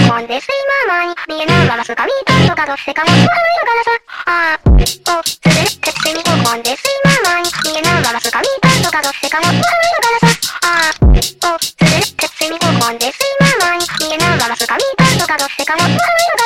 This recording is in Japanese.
本です今前に見えながらすかみたいとかどうしてかも不安だからさ。あー、お、つれってつみ5本です今前に見えながらすかみたいとかどうしてかも不安だからさ。あー、お、つれってつみ5本です今前に見えながらすかみたいとかどうしてかも不安だからさ。